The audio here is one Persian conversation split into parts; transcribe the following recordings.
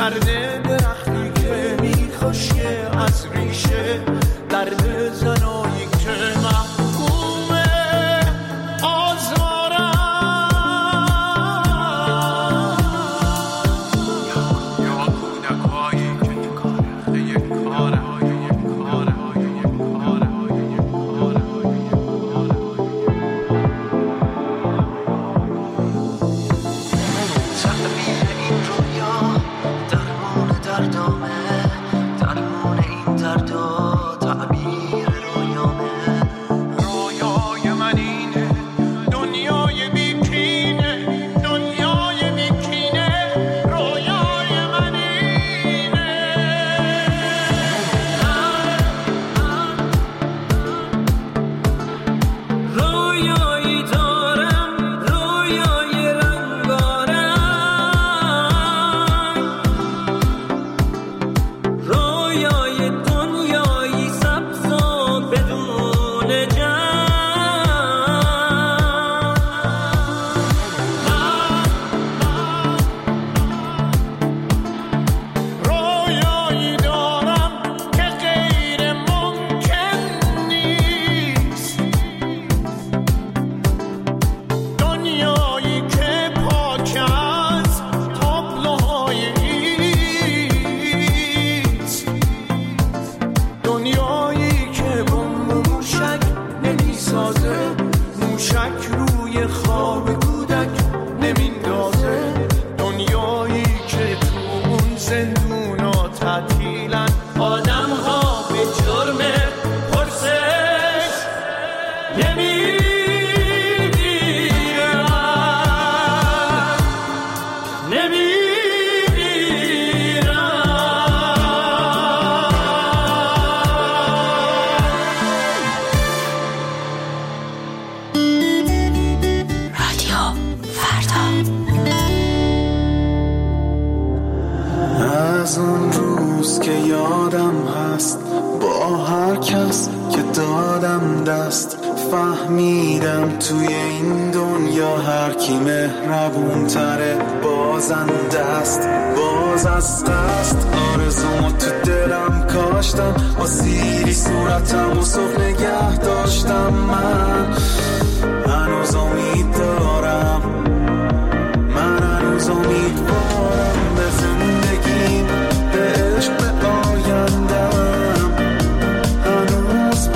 سرد درختی که میخوشه از ریشه درد زنایی که محکومه آزارم یا کودکایی که تو کاره یک کاره از اون روز که یادم هست با هر کس که دادم دست فهمیدم توی این دنیا هر کی مهربون تره بازنده است. باز از قصد آرزومو تو دلم کاشتم با سیری صورتم و صبح نگه داشتم. من هنوز امید دارم، من هنوز امیدوارم به زندگیم، به عشق، به آیندم. هنوز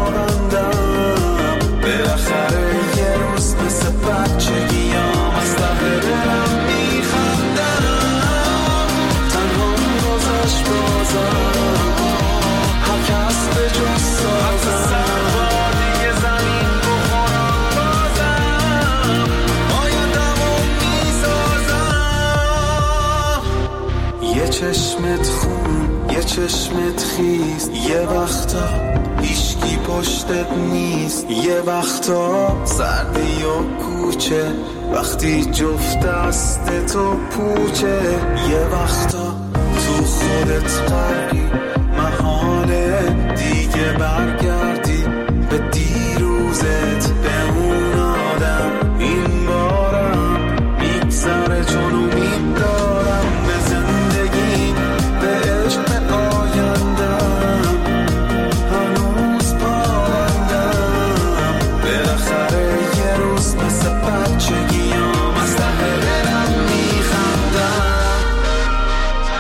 پابندم، بالاخره یه روز مثل بچگیام از ته دلم میخندم. تنها گذشت بازم هر کس به جز سازم دیگه زمین بخورم بازم آیندمو میسازم. یه چشمت خون، یه چشمت خیز، یه وقتا هیچکی پشتت نیست، یه وقتا سردی و کوچه وقتی جفت دست تو پوچه، یه وقتا تو خودت غرقی محاله دیگه برگردی به دیروزت، به اون آدم. این بارم میگذره چون امید دارم به زندگیم، به عشق، به آیندم. هنوز پابندم، بالاخره یه روز مثل بچگیام از ته دلم میخندم.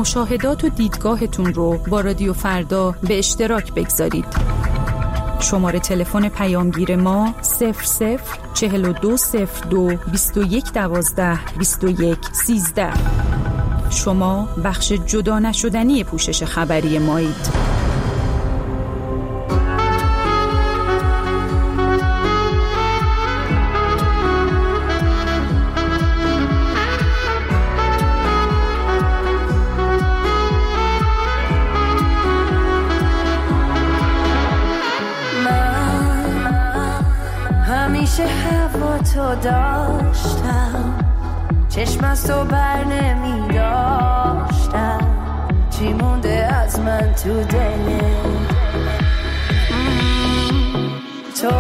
مشاهدات و دیدگاهتون رو با رادیو فردا به اشتراک بگذارید. شماره تلفن پیامگیر ما 004202 2112 2113. شما بخش جدا نشدنی پوشش خبری مایید. همیشه هوا تو داشتم، چشم از تو بر نمی داشتم، چی مونده از من تو دلت؟ تو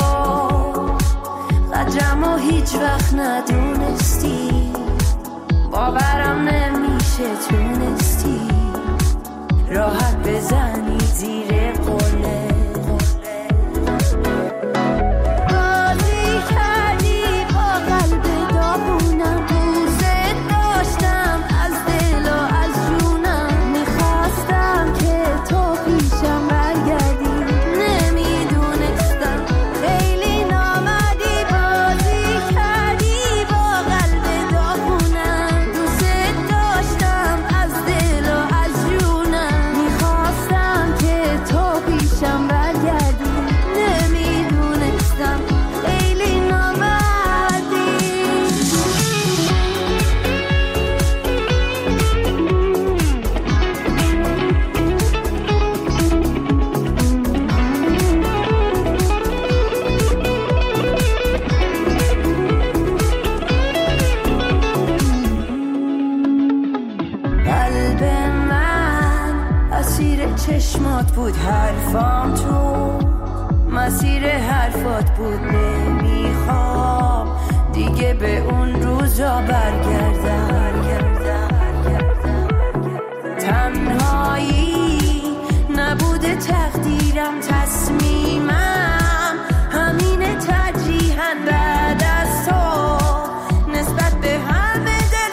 قدرمو هیچ وقت ندونستی، باورم نمیشه تونستی راحت بزنی زیر قله. چشمات بود حرفام، تو مسیر حرفات بود، نمیخوام دیگه به اون روزا برگردم. تنهایی نبوده تقدیرم، تصمیمم همینه ترجیحاً بعد از تو نسبت به همه دل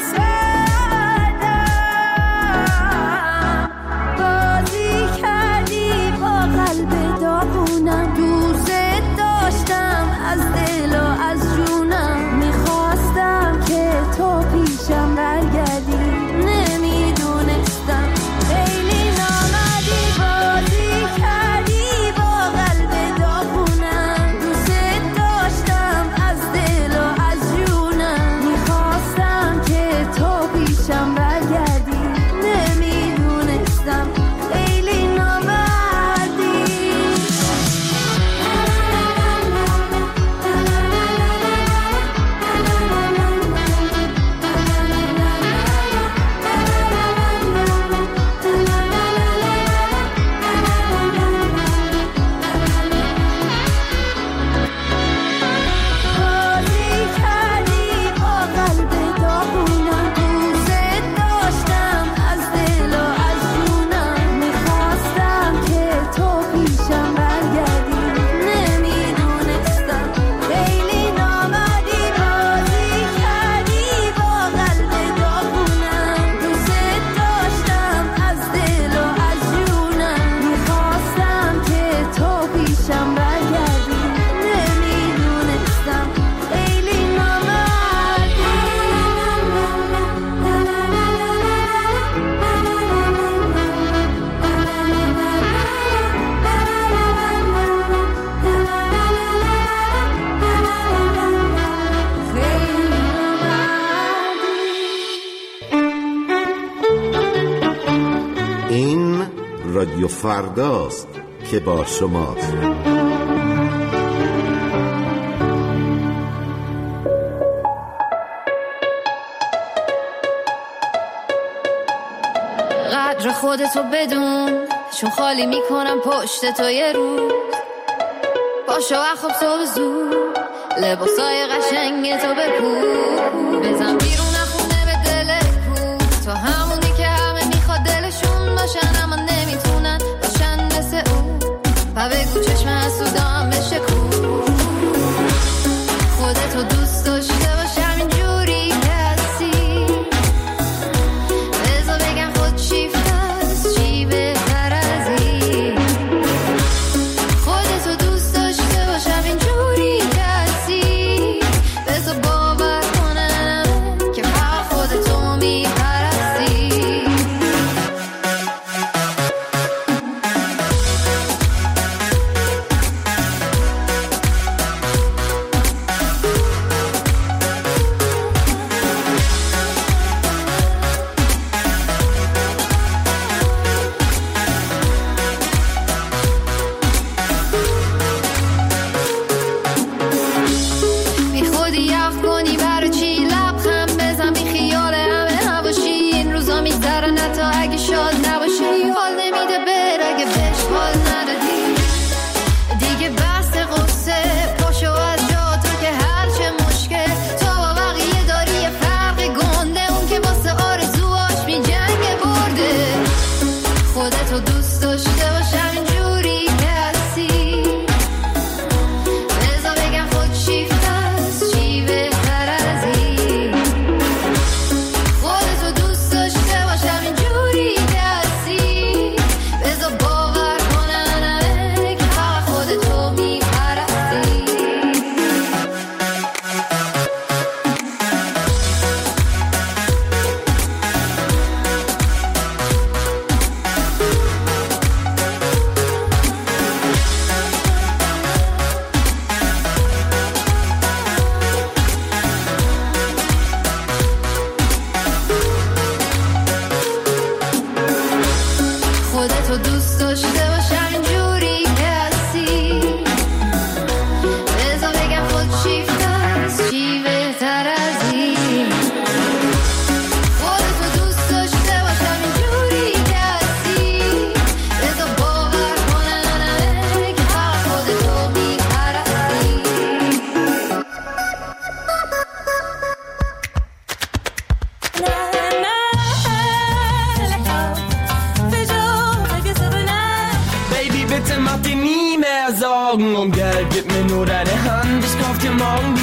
سردم. بازی کردی با قلب داغونم، دوست داشتم از دل و از جونم، میخواستم که تو پیشم برگردی، نمیدونستم خیلی نامدی. بازی کردی با قلب داغونم، دوست داشتم از دل و از جونم، میخواستم که تو پیشم برگردی، نمیدونستم خیلی نامدی. بازی کردی با قلب داغونم، دوست داشتم از دل و از جونم، میخواستم که تو پیشم برگردی، نمیدونستم خیلی نامدی. بازی کردی با قلب داغونم، دوست داشتم از دل و از جونم، میخواستم که تو پیشم برگردی، نمیدونستم خیلی این رادیو فرداست که با شماست. قدر خودتو بدون، چون خالی میکنم پشت تو یه روز. پاشو اخواب صبح زود، لباسای قشنگ تو بپوش، بزن بیرون خونه به دلت کو. تو همونی که همه میخواد دلشون باشن اما نمیتونن باشن مثل اون. و بگو چشم حسودام بشه کو. خودتو دوست داشته باش همین جوری که هستی، بذار بگن خود چی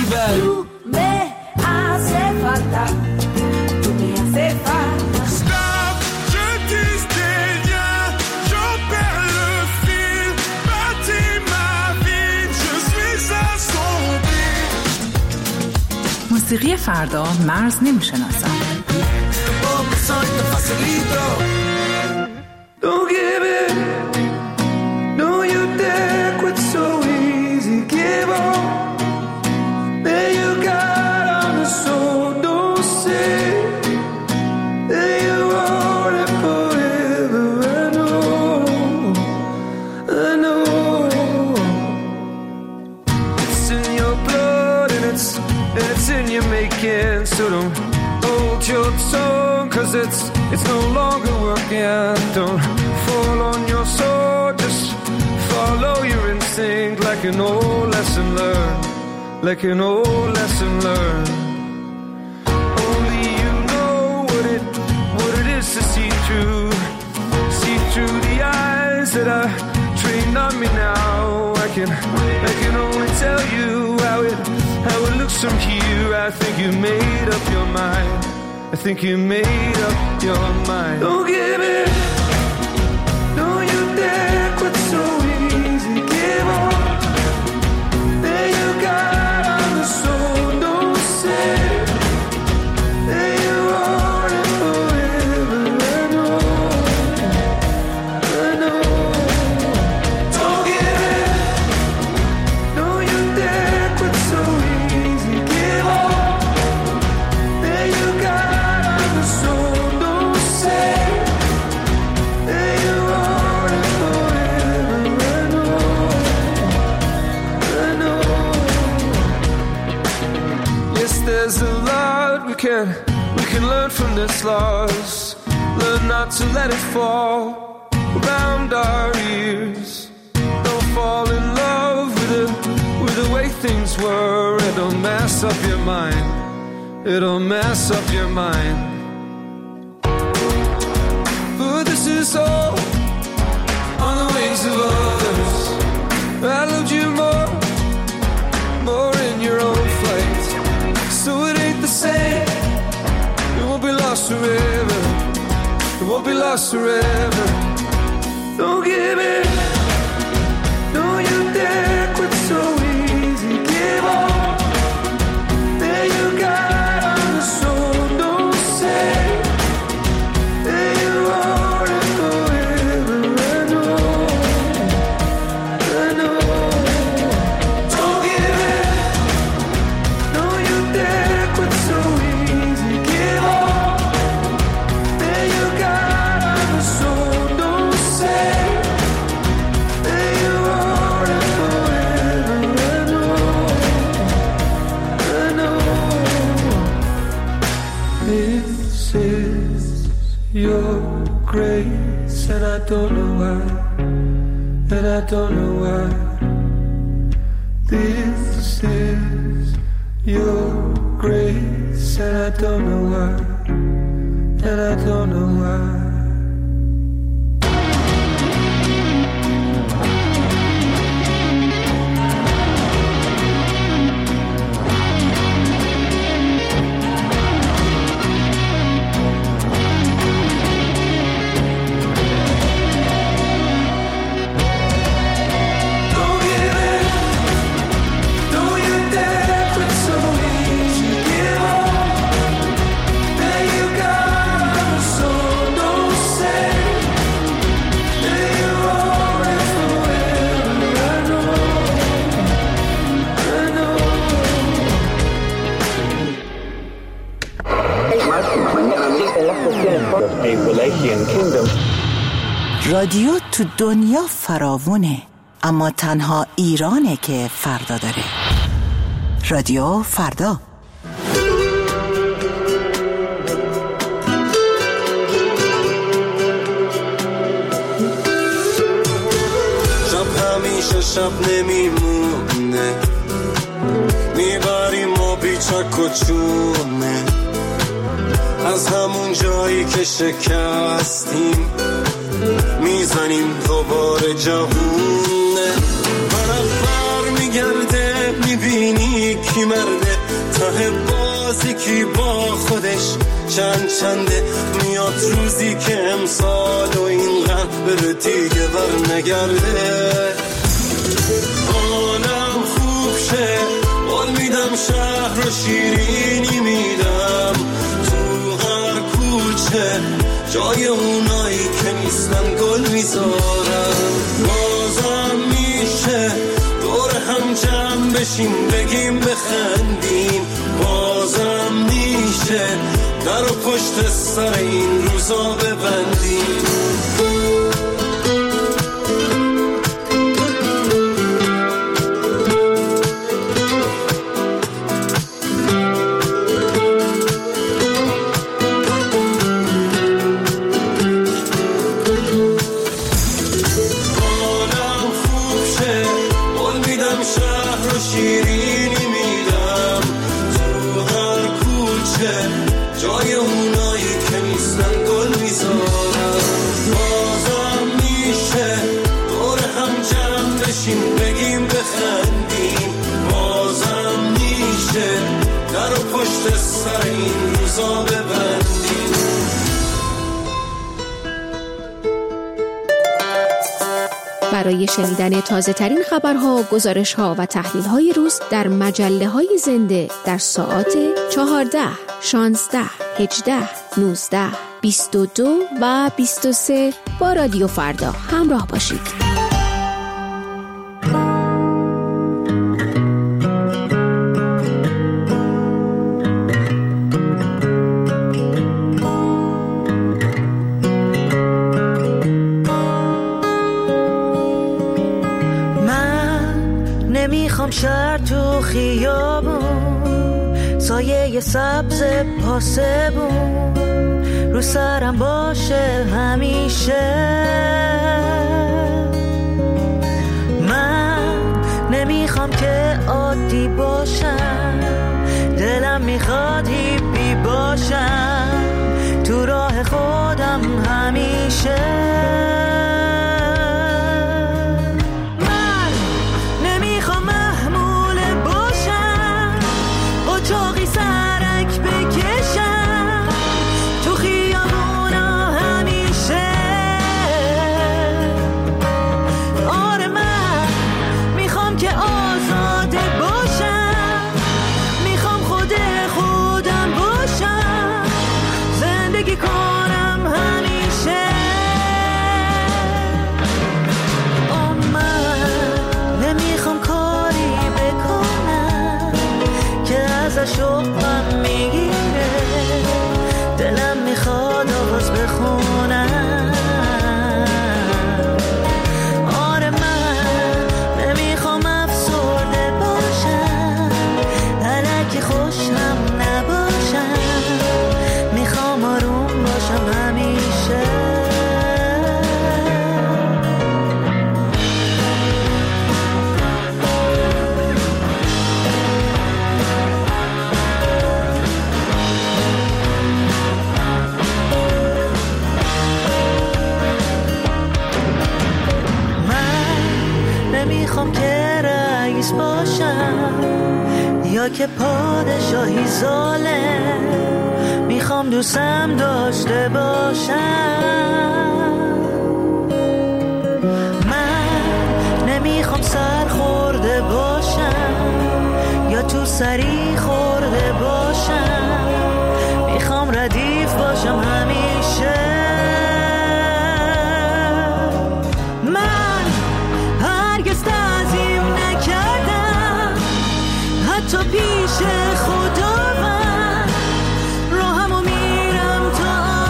viver. Tú me hace falta, tú me hace falta. Stop, je tisse des liens, j'en perds le fil. Bâtis ma vie, je suis assombri. موسیقی فردا مرز نمیشناسد. Don't give it, no you dare quit so easy, give up. There you got on the soul, don't say that you want it forever. I know it's in your blood and it's in your making, so don't hold your tongue, cause it's no longer working. Don't fall on your sword, just follow your instinct, like an old lesson learned, like an old lesson learned. Only you know what it is to see through the eyes that are trained on me now. I can only tell you how it looks from here. I think you made up your mind. I think you made up your mind. Don't give it, don't you dare quit so easy, give up. There you got on the soul, don't say that you want it forever. I know. Don't give it, don't you dare quit so easy, give up. There you got there's a lot we can learn from this loss. Learn not to let it fall around our ears. Don't fall in love with the way things were. It'll mess up your mind. It'll mess up your mind. But this is all on the wings of others. I loved you more in your own flight. So it ain't the same. It won't be lost forever. It won't be lost forever. Don't give it, don't you dare quit so easy, give up. There you got on the soul, don't say that you want it forever. I know. Don't give it, don't you dare quit so easy, give up. There you got on the soul, don't say that you want it forever. I know. This is your grace, and I don't know why, and I don't know why. This is your grace, and I don't know why, and I don't know why. Don't give it, don't you dare quit so easy, give up. There you got on the soul, don't say that you want it forever. I know. رادیو تو دنیا فراوونه، اما تنها ایرانه که فردا داره. رادیو فردا. شب همیشه شب نمیمونه، میبریم ما بیچک و چونه، از همون جایی که شکستیم میزنیم دوباره جوونه. برق بر میگرده میبینی کی مرده، ته بازی کی با خودش چنده. میاد روزی که امسال و این غم بره دیگه بر نگرده. حالم خوب شه قول میدم، شهر رو شیرینی میدم، تو هر کوچه جای اونایی که نیستن گل میذارم. بازم میشه دور هم جمع بشیم بگیم بخندیم، بازم میشه در و پشت سر این روزا ببندیم. جای اونایی که نیستن گل میذارم. بازم میشه دور هم جمع بشیم بگیم بخندیم، بازم میشه در و پشت سر این روزا ببندیم. برای شنیدن تازه ترین خبرها، گزارش‌ها و تحلیل‌های روز در مجله‌های زنده در ساعات 14، 16، 18، 19، 22 و 23 با رادیو فردا همراه باشید. نمیخوام شهر تو خیابون، سایه سبز پاسبون رو سرم باشه همیشه. من نمیخوام که عادی باشم، دلم میخواد هیپی باشم، تو راه خودم همیشه. شوقم میگیره، دلم میخواد آواز بخونم. آره من نمیخوام افسرده باشم، الکی خوشم نباشم، میخوام آروم باشم همیشه. نمیخوام که رئیس باشم یا که پادشاهی ظالم، میخوام دوستم داشته باشم. من نمیخوام سر خورده باشم یا تو سری خورده باشم، میخوام ردیف باشم همیشه. تو پیش خدا من راهمو میرم تا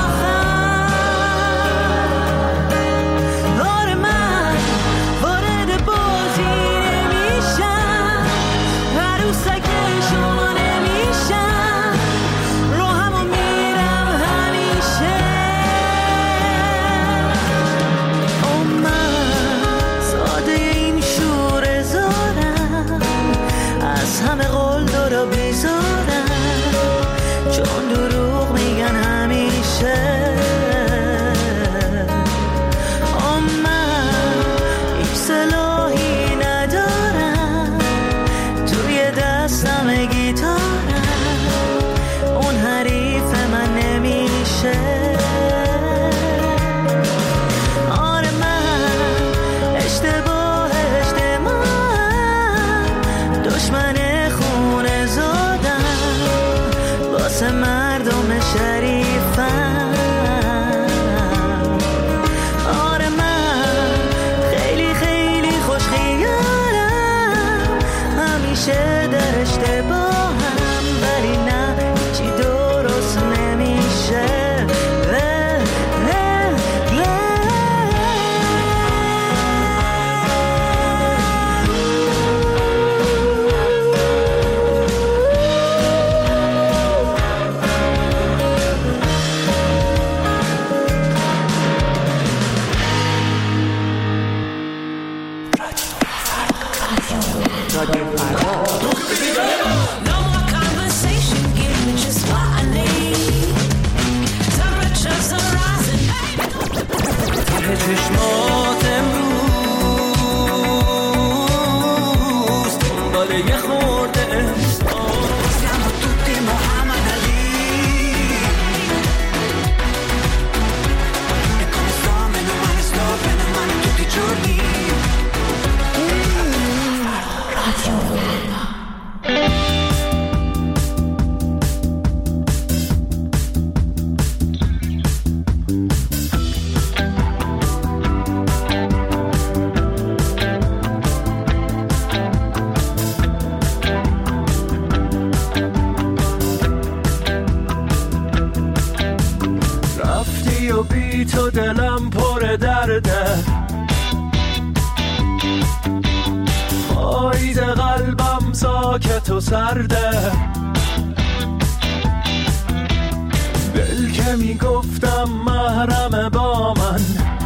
آخر. آره من وارد بازی نمیشم، عروسک شما نمیشم، راهمو میرم همیشه. شریفم. آره من خیلی خیلی خوش خیالم، همیشه در اشتباهم، ولی نه چی درست نمیشه. چشمات امروز دنبال یه خورده احساس، siamo tutti Muhammad Ali e come sto meno male sto bene male tutti i giorni. Radio تو دلم پر درده، پاییز قلبم ساکت و سرده، دل که میگفتم محرم با من،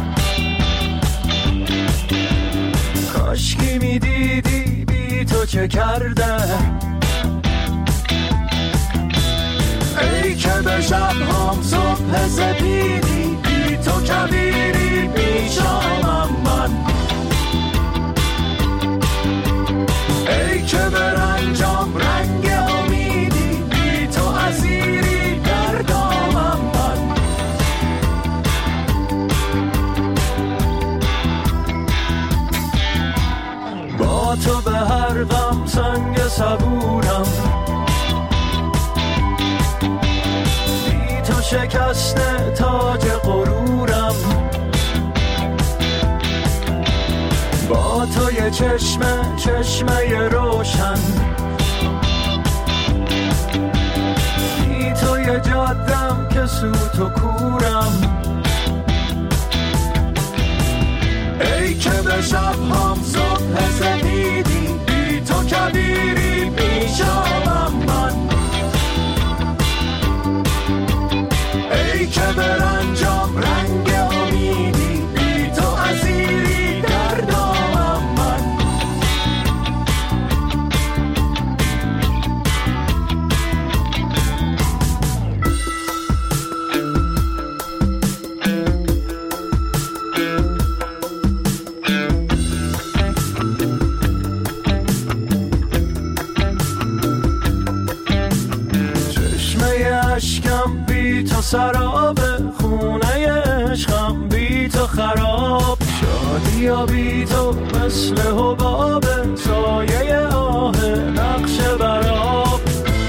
کاشکی میدیدی بی تو چه کرده. ای که به شب‌هام صبح سپیدی، بی تو کبیری پیشامم من، ای که به رنجام رنگ امیدی، بی تو اسیری در دامم من. با تو به هر غم سنگ صبورم، شکسته تاج غرورم، با تو یه چشمه روشن، بی تو یه جادم که سوت و کورم. ای که به شب‌هام صبح سپیدی، بی تو کبیری پیشامم من، ای که به رنجام رنگ امیدی، بی تو اسیری در دامم من. اشکم بی تو سراب، خونه عشقم بی تو خراب، شادی بی تو مثل حباب، سایه آه نقش براب.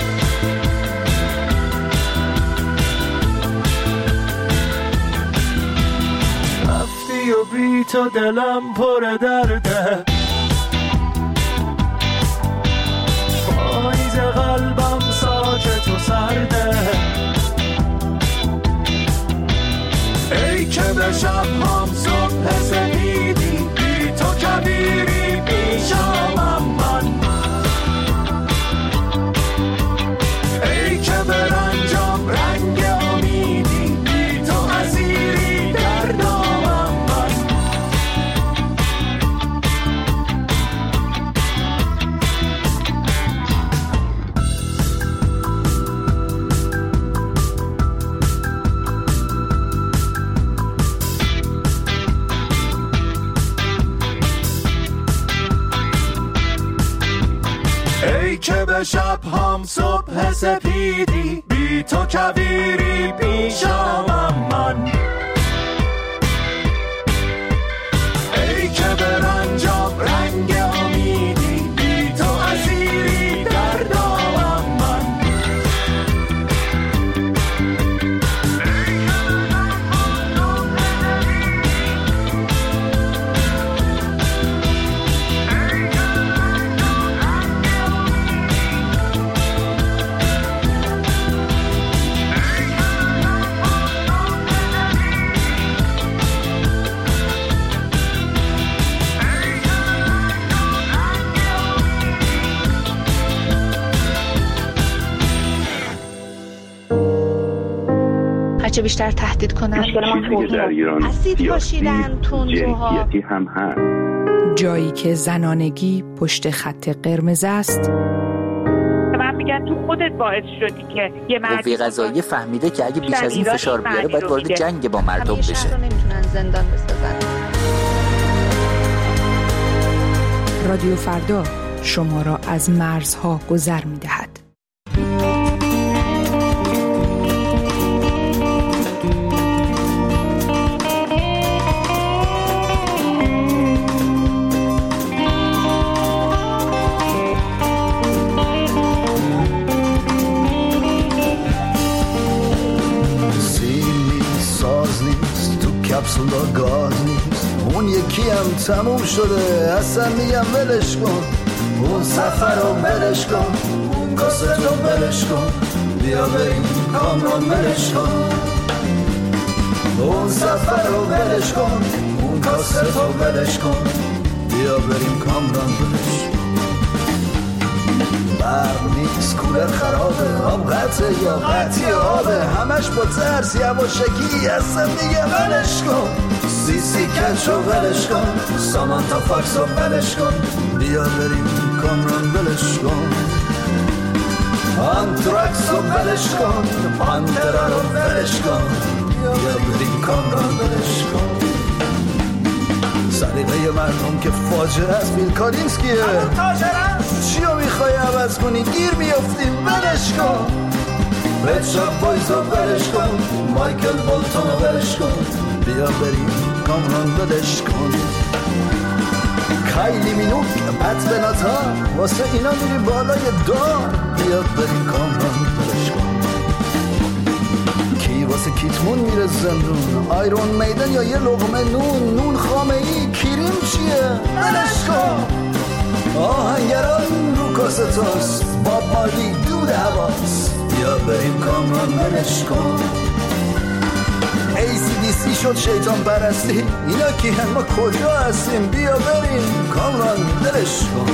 رفتی و بی تو دلم پر درده، پاییز قلبم ساکت و سرده، ای که به شب‌هام صبح سپیدی، بی تو کبیری پیشامم من، ای که به رنجام رنگ امیدی، بی تو اسیری در دامم من. ای که به شب‌هام صبح سپیدی، بی تو کبیری پیشامم من، ای که به رنجام رنگ امیدی، بی تو اسیری در دامم من. بچه بیشتر تهدید کنن. چیزی که در ایران سیاسی جنسیتی هم هست. جایی که زنانگی پشت خط قرمز است. من میگم تو خودت باعث شدی که یه مردی قوه قضاییه فهمیده که اگه بیش از این فشار بیاره باید وارد جنگ با مردم بشه. شهر رو نمیتونن زندان بسازن. رادیو فردا شما را از مرزها گذر می‌دهد. کپسولا گاز نیست، اون یکی هم تموم شده اصلا میگم ولش کن، اون سفر رو ولش کن، اون کاست رو ولش کن، بیا بریم کامران ولش کن، اون سفر رو ولش کن، اون کاست رو ولش کن، بیا بریم کامران ولش کن. برق نیست، کولر خرابه، آب قطعه یا قطعی آبه، همش با ترس یواشکی اصلا میگه ولش کن، سی کچ رو ولش کن، سامانتا فاکس رو ولش کن، بیا بریم کامران ولش کن، آنتراکس رو ولش کن، پانترا رو ولش کن، بیا بریم کامران ولش کن. سلیقه مردم که فاجعه است، بیل کالینسکیه، چی رو میخوای عوض کنی؟ گیر میافتیم، ولش کن، رد شاپ بایز رو ولش کن، مایکل بولتون رو ولش کن، بیا بریم کامران ولش کن. کایلی مینوک پت بناتا واسه اینا میری بالای دار، بیا بریم کامران ولش کن. کی واسه کیتمون میره زندون، آیرون میدن یا یه لقمه نون خامه ای، کیریم چیه؟ ولش کن. آهنگران رو کاستاس، باب مالی دود حواس، بیا بریم کامران ولش کن. ACDC شد شیطان پرستی، اینا کی هم؟ ما کجا هستیم؟ بیا بریم کامران ولش کن.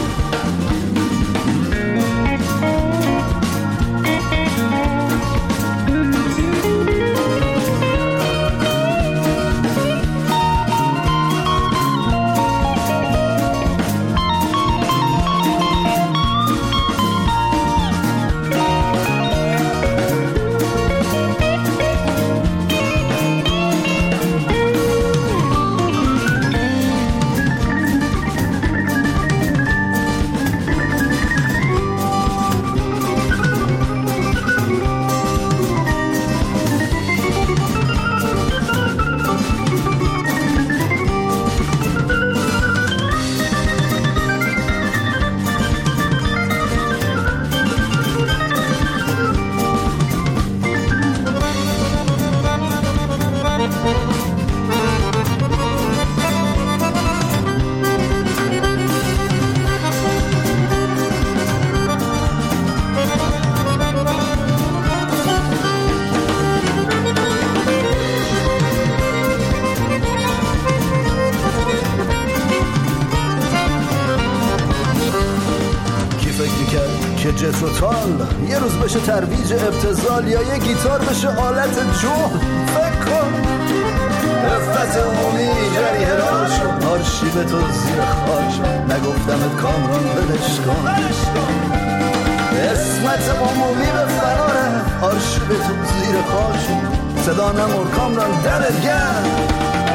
یه روز بشه ترویج ابتذال یا یه گیتار بشه آلت جون، فکر کن افت عمومی جریه را شد، آرشیو تو زیر خاک شد، نگفتمت کامران ولش کن، اسمت عمومی به فراره، آرشیو تو زیر خاک شد، صدا نمور کامران دمت گرم.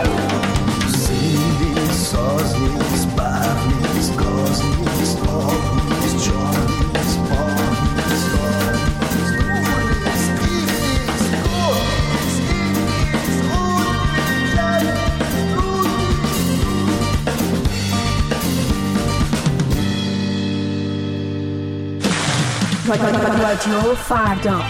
سیلی ساز نیست، برق نیست، گاز نیست، آب نیست، جان نیست، رادیو فردا.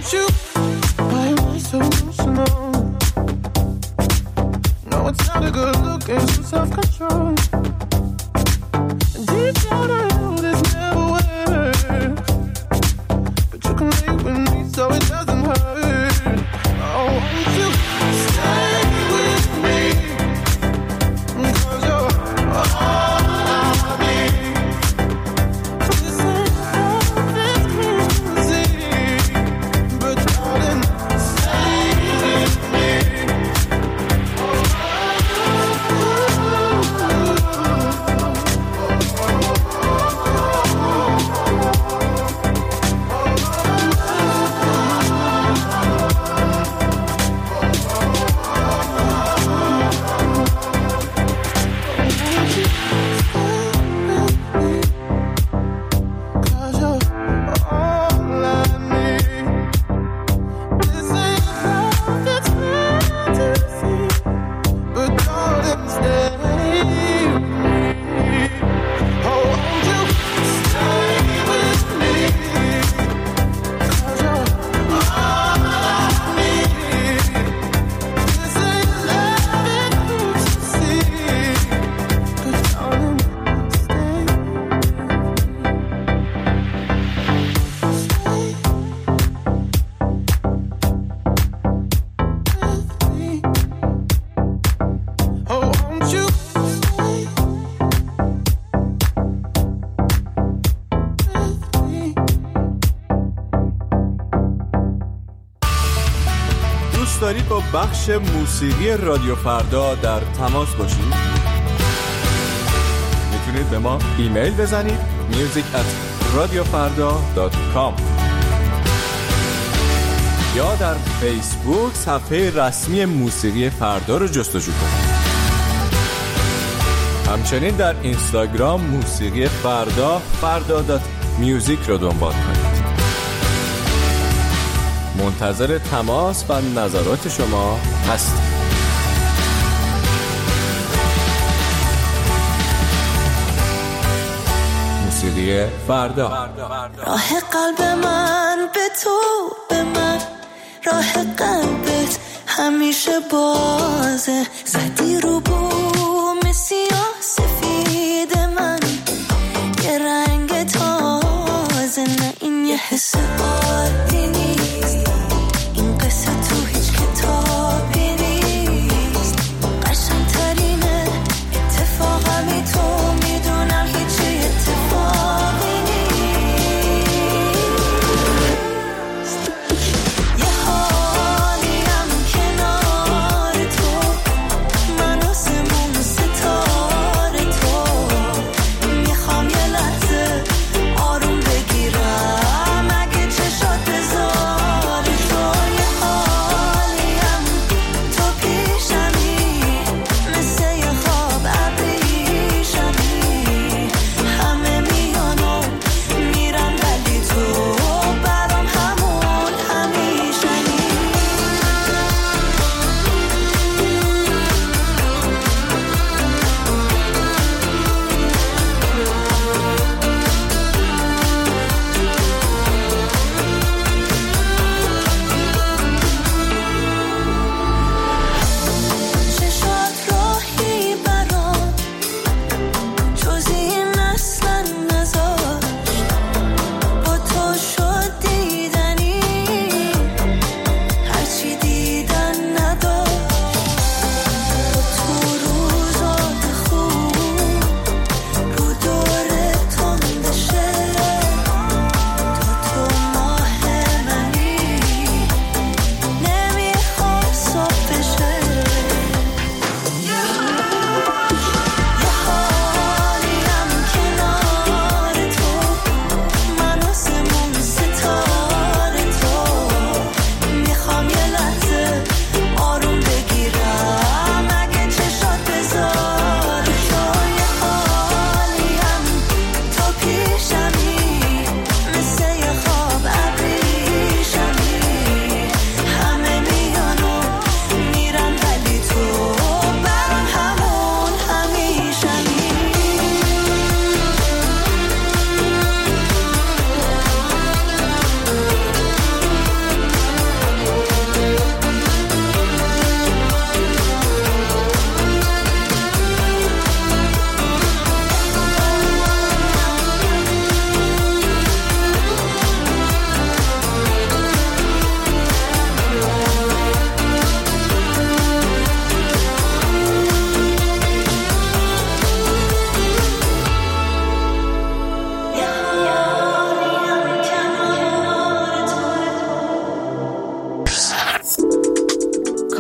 want you. Why am I so emotional? No, it's not a good look, it's some self-control. Deep down I know this never works, but you can lay with me so it doesn't hurt. Oh, won't you stay with me? 'Cause you're all I need. This ain't perfect music, but darling, stay with me. دارید با بخش موسیقی رادیو فردا در تماس باشید؟ میتونید به ما ایمیل بزنید music@radiofarda.com یا در فیسبوک صفحه رسمی موسیقی فردا رو جستجو کنید. همچنین در اینستاگرام موسیقی فردا فردا.music رو دنبال کنید. منتظر تماس و نظرات شما هستم. موسیقی فردا. راه قلب من به تو، به من راه قلبت همیشه بازه. زدی رو بوم سیاه سفید من یه رنگ تازه. نه این یه حس عادی نیست، این قصه تو هیچ کتابی نیست. قشنگ‌ترینه اتفاقمی تو میدونم هیچی اتفاقی نیست. یه حالیم کنار تو، من آسمون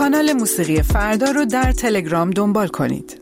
کانال موسیقی فردا رو در تلگرام دنبال کنید.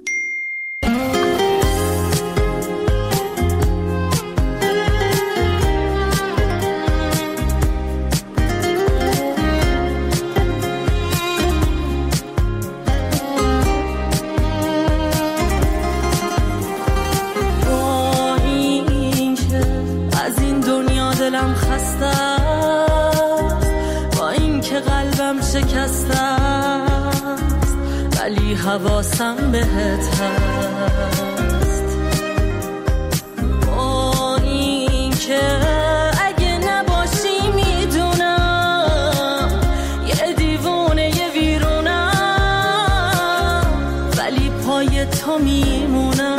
دلم خسته است با این که قلبم شکسته است ولی حواسم بهت هست با این که اگه نباشی میدونم یه دیوونه یه ویرونم ولی پای تو میمونم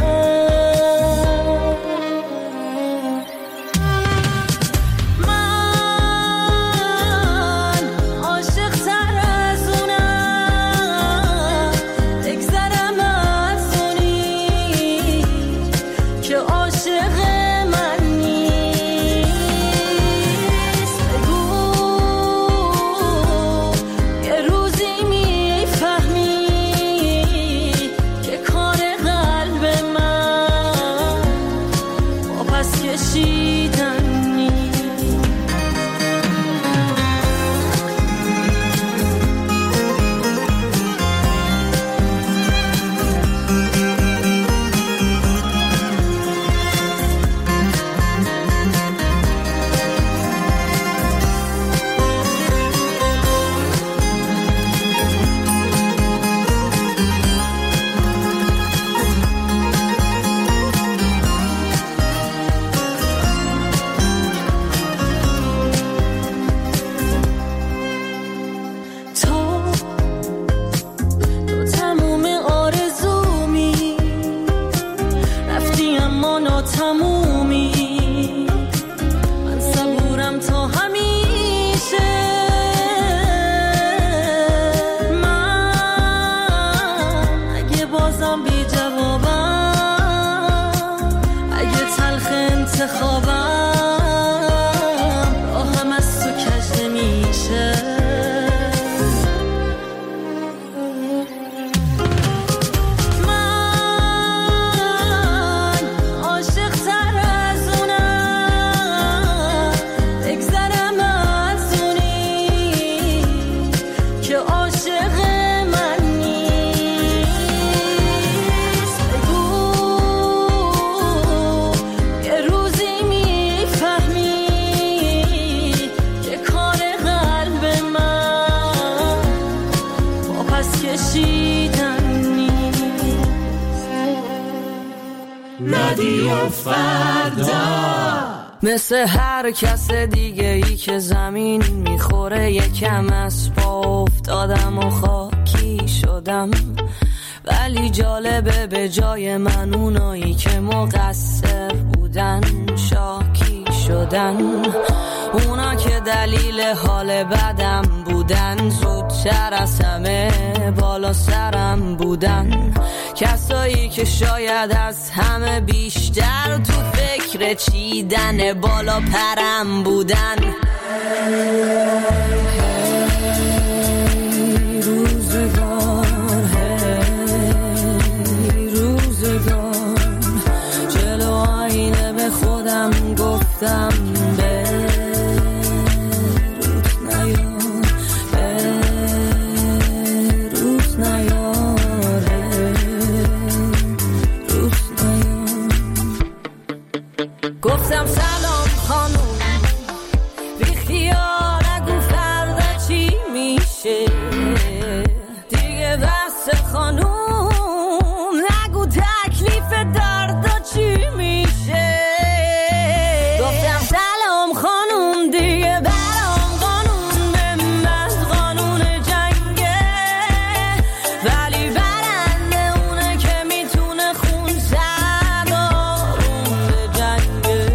مثل هر کس دیگه ای که زمین میخوره یکم از پا افتادم و خاکی شدم ولی جالبه به جای من اونایی که مقصر بودن شاکی شدن اونا که دلیل حال بدم بودن زودتر از همه بالا سرم بودن کسایی که شاید از همه بیشتر تو فکر چیدن بالا پرم بودن روزگار جلو آینه به خودم گفتم گفتم سلام خانوم بی خیال نگو فردا چی میشه دیگه بس خانوم نگو تکلیف دردا چی میشه گفتم سلام خانوم دیگه برام قانون به من قانون جنگه ولی برنده اونه که میتونه خون سردارون به جنگه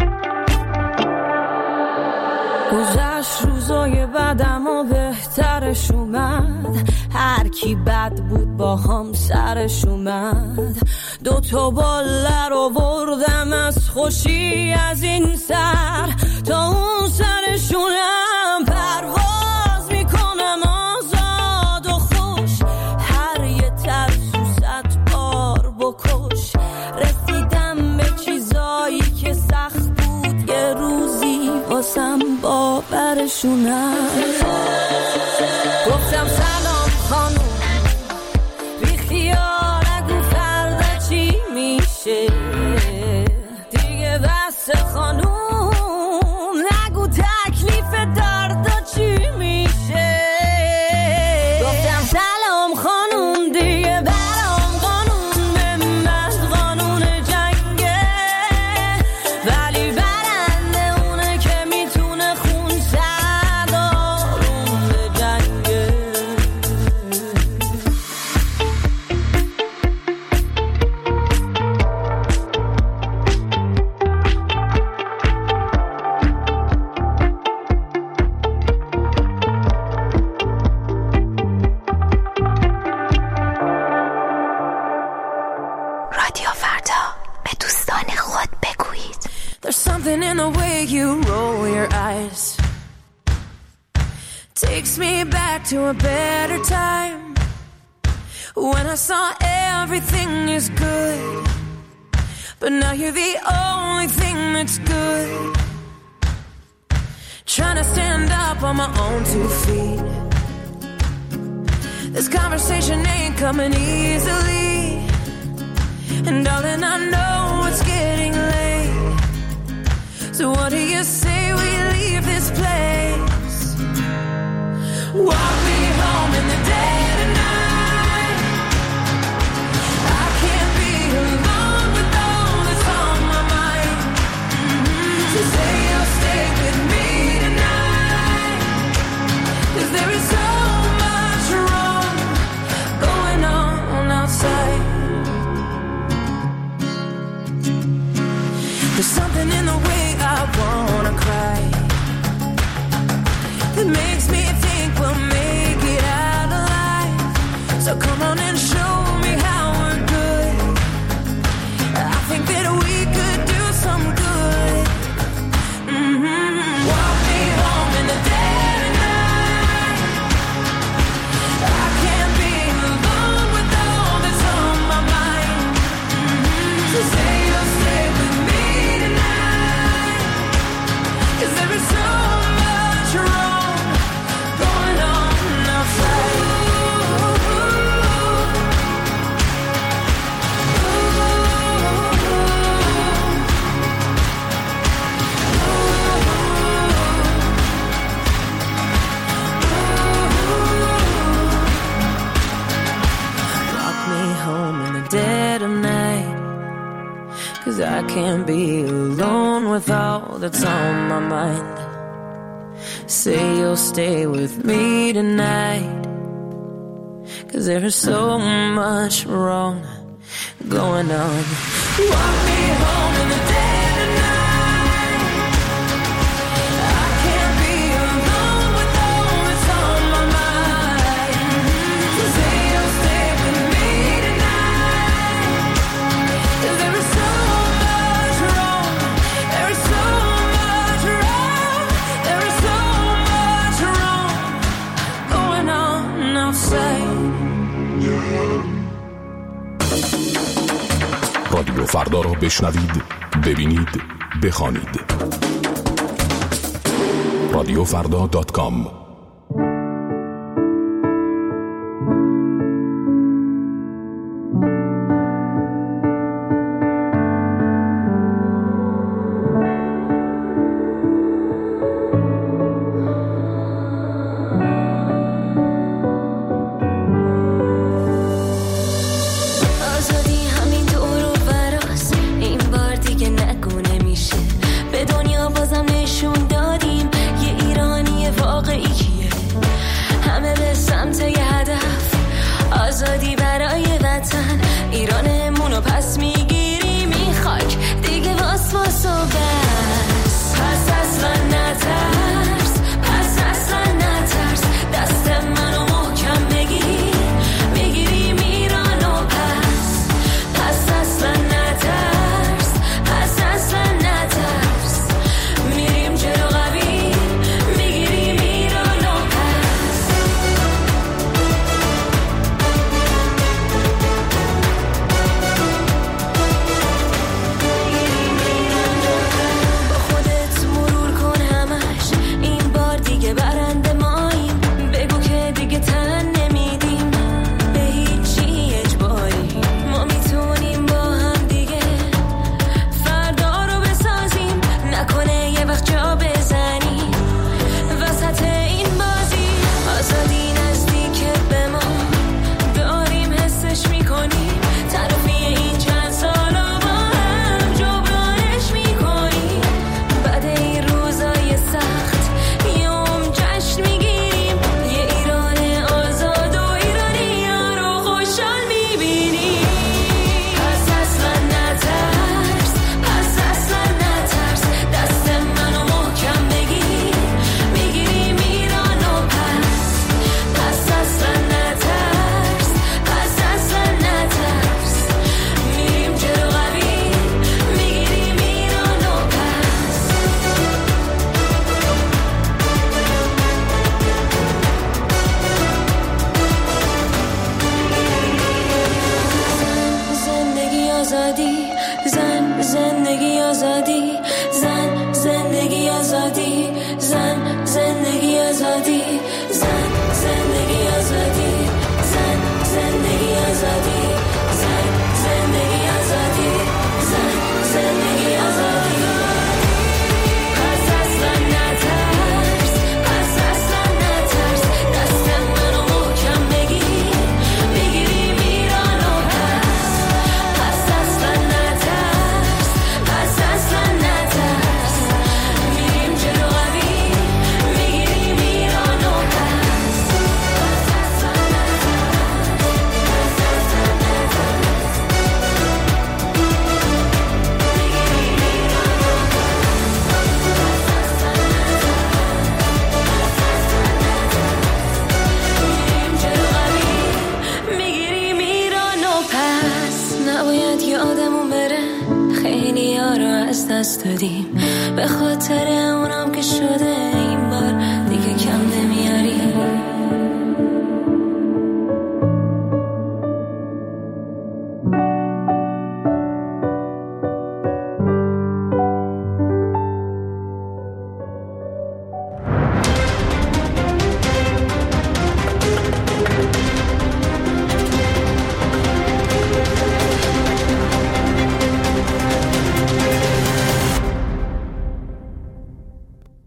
گذشت روزای بعدم و بهتر برش اومد، هر کی بد بود با هم سرش اومد. 2 باله رو بردم از خوشی از این سر تا اون سرشونم، پرواز میکنم آزاد و خوش، هر یه ترسو 100 بار بکش. رسیدم به چیزایی که سخت بود یه روزی واسم باورشونم. گفتم سلام خانوم، بی خیال نگو فردا چی میشه دیگه، بس خانوم نگو تکلیف دردا چی میشه. گفتم سلام خانوم، دیگه برام قانون به من قانون جنگه، ولی برنده اونه که میتونه خون سرد آروم به جنگه. رادیو فردا، به دوستان خود بگویید. There's something in the way you roll your eyes, takes me back to a better time, when I saw everything is good, but now you're the only thing that's good. Trying to stand up on my own 2 feet, this conversation ain't coming easily, and darling I know it's getting late, so what do you say we leave this place? Walk me home in the dead of night, I can't be alone with all that's on my mind. So say you'll stay with me tonight, 'cause there is so much wrong going on outside. There's something in the way I wanna cry that makes me think we'll make it out alive. So come on and show me how we're good. I think that we could do some good. Walk me home in the dead of night, I can't be alone with all that's on my mind. So say you'll stay with me, 'cause there is so much wrong going on outside. Walk me home in the dead of night, 'cause I can't be alone with all that's on my mind. Say you'll stay with me tonight, 'cause there is so much wrong going on. Walk me home in the dead of night, I can't be alone with all that's on my mind. Say you'll stay with me tonight, 'cause there is so much wrong, there is so much wrong, there is so much wrong going on outside. رادیو فردا رو بشنوید، ببینید، بخوانید. radiofarda.com به دنیا بازم نشون دادیم یه ایرانی واقعی آزادی زن زندگی آزادی زن زندگی آزادی زن زندگی آزادی زن زندگی آزادی زن زندگی آزادی پس اصلا نترس پس اصلا نترس دست منو محکم بگیر میگیری میرانو پس اصلا نترس پس اصلا نترس میریم جلو قوی میگیری میرانو میگیری میرانو پس نباید یادمون بره خیلی ها رو از دست دادیم به خاطر